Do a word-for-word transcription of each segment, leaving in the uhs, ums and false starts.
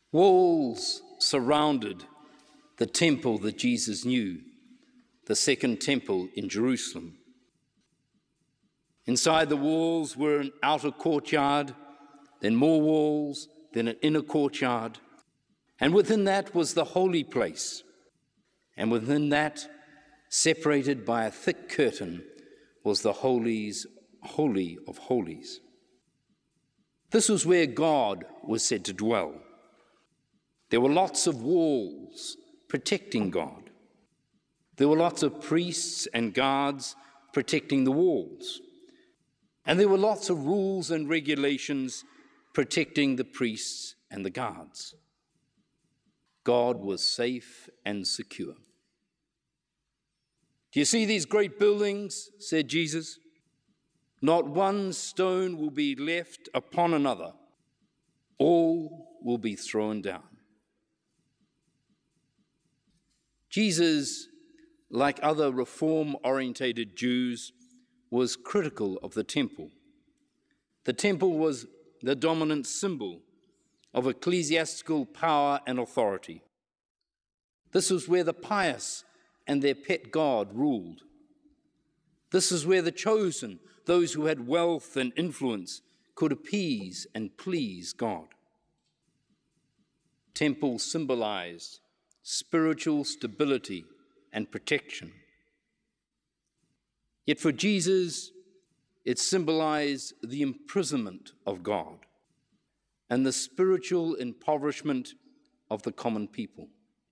Walls surrounded the temple that Jesus knew, the second temple in Jerusalem. Inside the walls were an outer courtyard, then more walls, then an inner courtyard, and within that was the holy place, and within that, separated by a thick curtain, was the holies, holy of holies. This was where God was said to dwell. There were lots of walls protecting God. There were lots of priests and guards protecting the walls. And there were lots of rules and regulations protecting the priests and the guards. God was safe and secure. Do you see these great buildings, said Jesus? Not one stone will be left upon another. All will be thrown down. Jesus, like other reform-orientated Jews, was critical of the temple. The temple was the dominant symbol of ecclesiastical power and authority. This was where the pious and their pet god ruled. This is where the chosen, those who had wealth and influence, could appease and please God. Temples symbolized spiritual stability and protection. Yet for Jesus, it symbolized the imprisonment of God and the spiritual impoverishment of the common people.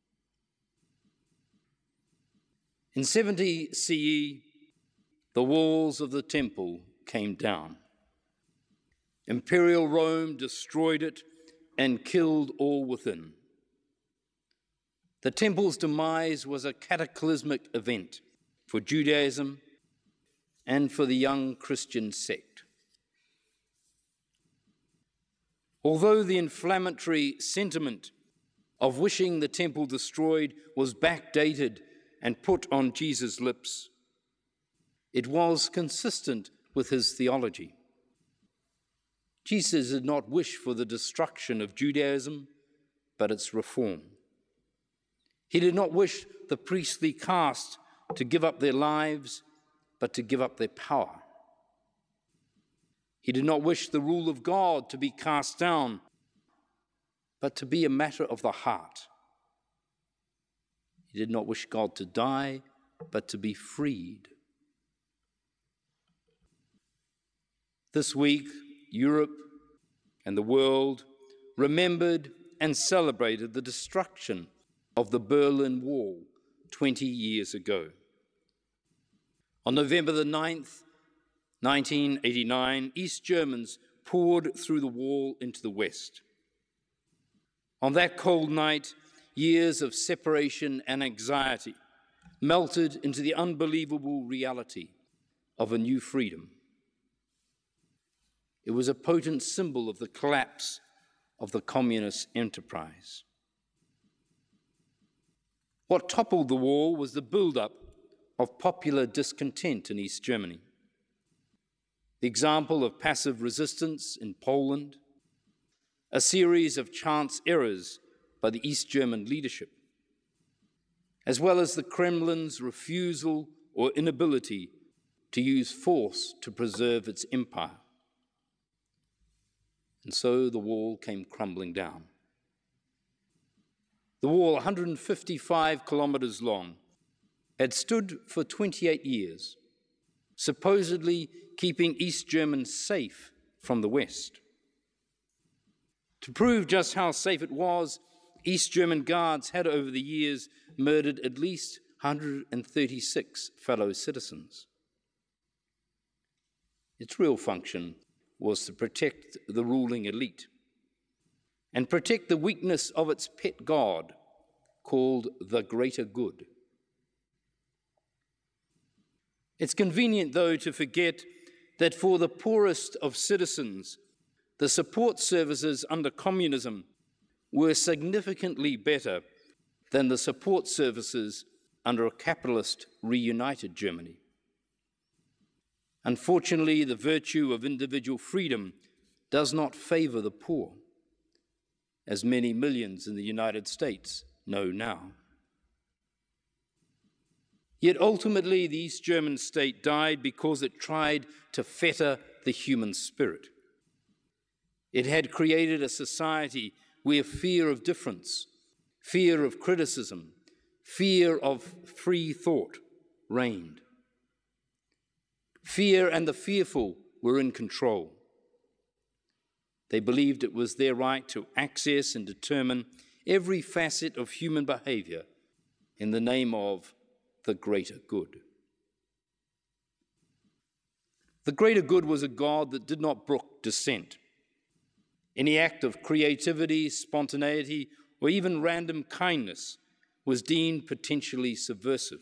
In seventy C E, the walls of the temple came down. Imperial Rome destroyed it and killed all within. The temple's demise was a cataclysmic event for Judaism and for the young Christian sect. Although the inflammatory sentiment of wishing the temple destroyed was backdated and put on Jesus' lips, it was consistent with his theology. Jesus did not wish for the destruction of Judaism, but its reform. He did not wish the priestly caste to give up their lives, but to give up their power. He did not wish the rule of God to be cast down, but to be a matter of the heart. He did not wish God to die, but to be freed. This week, Europe and the world remembered and celebrated the destruction of the Berlin Wall twenty years ago. On November the ninth, nineteen eighty-nine, East Germans poured through the wall into the West. On that cold night, years of separation and anxiety melted into the unbelievable reality of a new freedom. It was a potent symbol of the collapse of the communist enterprise. What toppled the wall was the buildup of popular discontent in East Germany. The example of passive resistance in Poland, a series of chance errors by the East German leadership, as well as the Kremlin's refusal or inability to use force to preserve its empire. And so the wall came crumbling down. The wall, one hundred fifty-five kilometers long, had stood for twenty-eight years, supposedly keeping East Germans safe from the West. To prove just how safe it was, East German guards had over the years murdered at least one hundred thirty-six fellow citizens. Its real function was to protect the ruling elite and protect the weakness of its pet god called the greater good. It's convenient, though, to forget that for the poorest of citizens, the support services under communism were significantly better than the support services under a capitalist reunited Germany. Unfortunately, the virtue of individual freedom does not favor the poor. as many millions in the United States know now. Yet ultimately, the East German state died because it tried to fetter the human spirit. It had created a society where fear of difference, fear of criticism, fear of free thought reigned. Fear and the fearful were in control. They believed it was their right to access and determine every facet of human behavior in the name of the greater good. The greater good was a God that did not brook dissent. Any act of creativity, spontaneity, or even random kindness was deemed potentially subversive.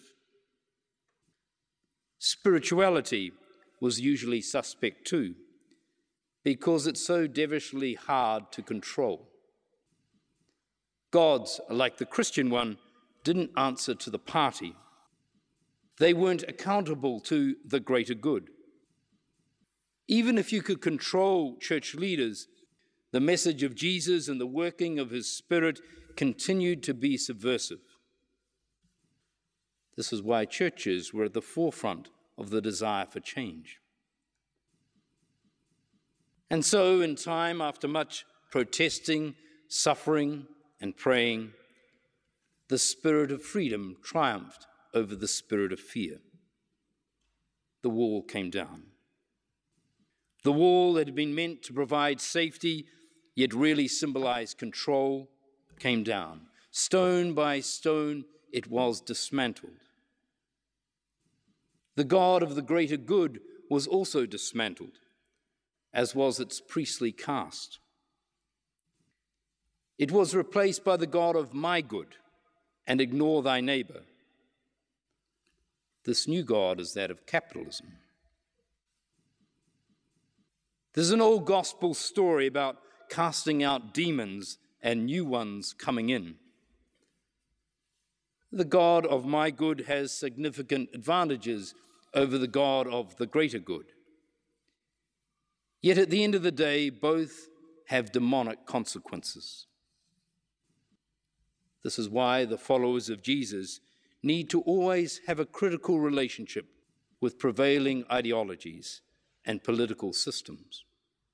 Spirituality was usually suspect too, because it's so devilishly hard to control. Gods, like the Christian one, didn't answer to the party. They weren't accountable to the greater good. Even if you could control church leaders, the message of Jesus and the working of his Spirit continued to be subversive. This is why churches were at the forefront of the desire for change. And so, in time, after much protesting, suffering, and praying, the spirit of freedom triumphed over the spirit of fear. The wall came down. The wall that had been meant to provide safety, yet really symbolized control, came down. Stone by stone, it was dismantled. The God of the greater good was also dismantled, as was its priestly caste. It was replaced by the God of my good, and ignore thy neighbor. This new God is that of capitalism. There's an old gospel story about casting out demons and new ones coming in. The God of my good has significant advantages over the God of the greater good. Yet at the end of the day, both have demonic consequences. This is why the followers of Jesus need to always have a critical relationship with prevailing ideologies and political systems.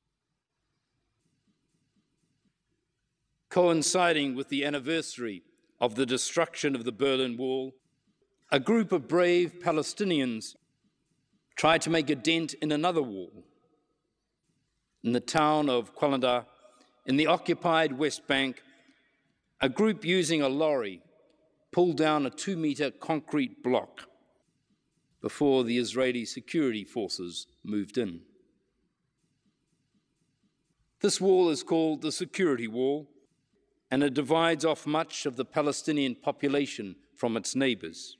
Coinciding with the anniversary of the destruction of the Berlin Wall, a group of brave Palestinians tried to make a dent in another wall. In the town of Qalandar, in the occupied West Bank, a group using a lorry pulled down a two-meter concrete block before the Israeli security forces moved in. This wall is called the Security Wall, and it divides off much of the Palestinian population from its neighbors.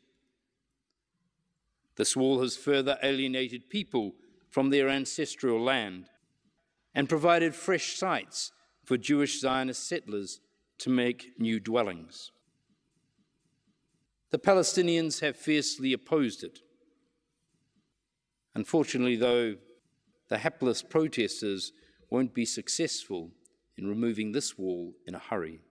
This wall has further alienated people from their ancestral land and provided fresh sites for Jewish Zionist settlers to make new dwellings. The Palestinians have fiercely opposed it. Unfortunately, though, the hapless protesters won't be successful in removing this wall in a hurry.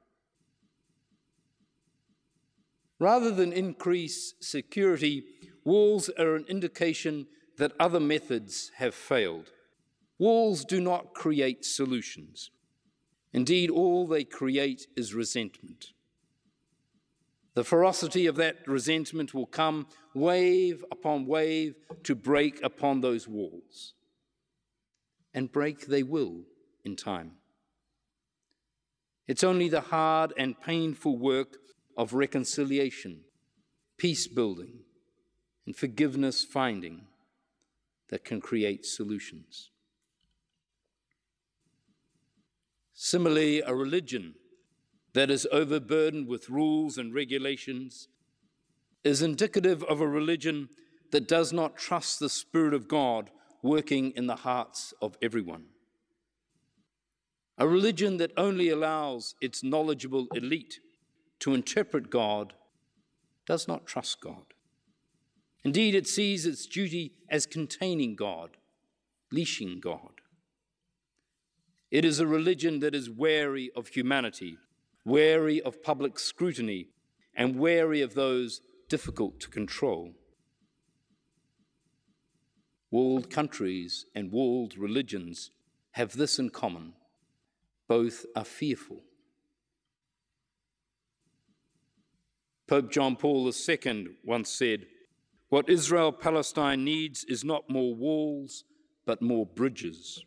Rather than increase security, walls are an indication that other methods have failed. Walls do not create solutions. Indeed, all they create is resentment. The ferocity of that resentment will come wave upon wave to break upon those walls. And break they will in time. It's only the hard and painful work of reconciliation, peace building, and forgiveness finding that can create solutions. Similarly, a religion that is overburdened with rules and regulations is indicative of a religion that does not trust the Spirit of God working in the hearts of everyone. A religion that only allows its knowledgeable elite to interpret God does not trust God. Indeed, it sees its duty as containing God, leashing God. It is a religion that is wary of humanity, wary of public scrutiny, and wary of those difficult to control. Walled countries and walled religions have this in common: both are fearful. Pope John Paul the Second once said, "What Israel-Palestine needs is not more walls, but more bridges."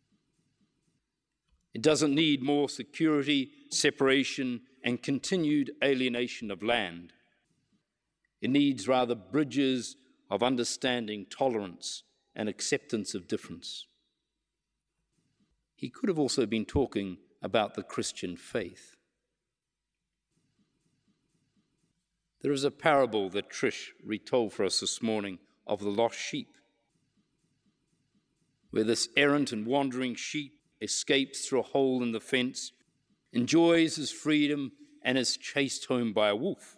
It doesn't need more security, separation, and continued alienation of land. It needs rather bridges of understanding, tolerance, and acceptance of difference. He could have also been talking about the Christian faith. There is a parable that Trish retold for us this morning of the lost sheep, where this errant and wandering sheep escapes through a hole in the fence, enjoys his freedom, and is chased home by a wolf.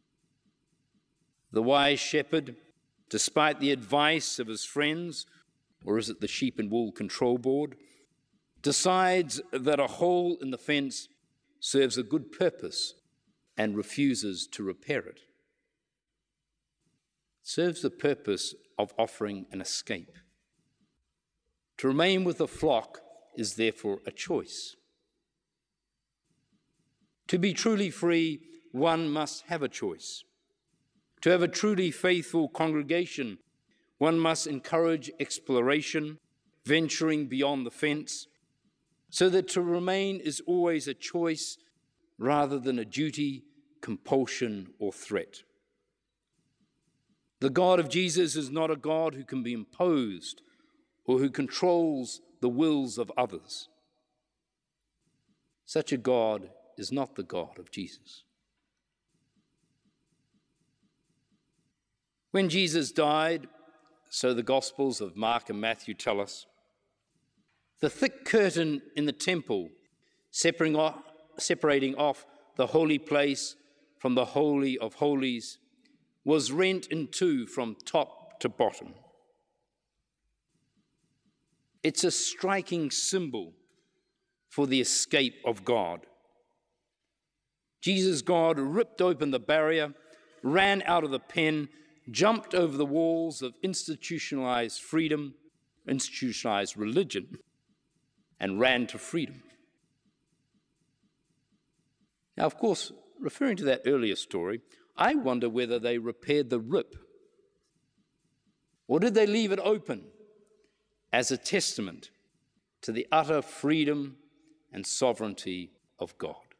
The wise shepherd, despite the advice of his friends, or is it the Sheep and Wool Control Board, decides that a hole in the fence serves a good purpose and refuses to repair it. It serves the purpose of offering an escape. To remain with the flock is therefore a choice. To be truly free, one must have a choice. To have a truly faithful congregation, one must encourage exploration, venturing beyond the fence, so that to remain is always a choice rather than a duty, compulsion, or threat. The God of Jesus is not a God who can be imposed or who controls the wills of others. Such a God is not the God of Jesus. When Jesus died, so the Gospels of Mark and Matthew tell us, the thick curtain in the temple separating off, separating off the holy place from the Holy of Holies was rent in two from top to bottom. It's a striking symbol for the escape of God. Jesus, God, ripped open the barrier, ran out of the pen, jumped over the walls of institutionalized freedom, institutionalized religion, and ran to freedom. Now, of course, referring to that earlier story, I wonder whether they repaired the rip, or did they leave it open as a testament to the utter freedom and sovereignty of God?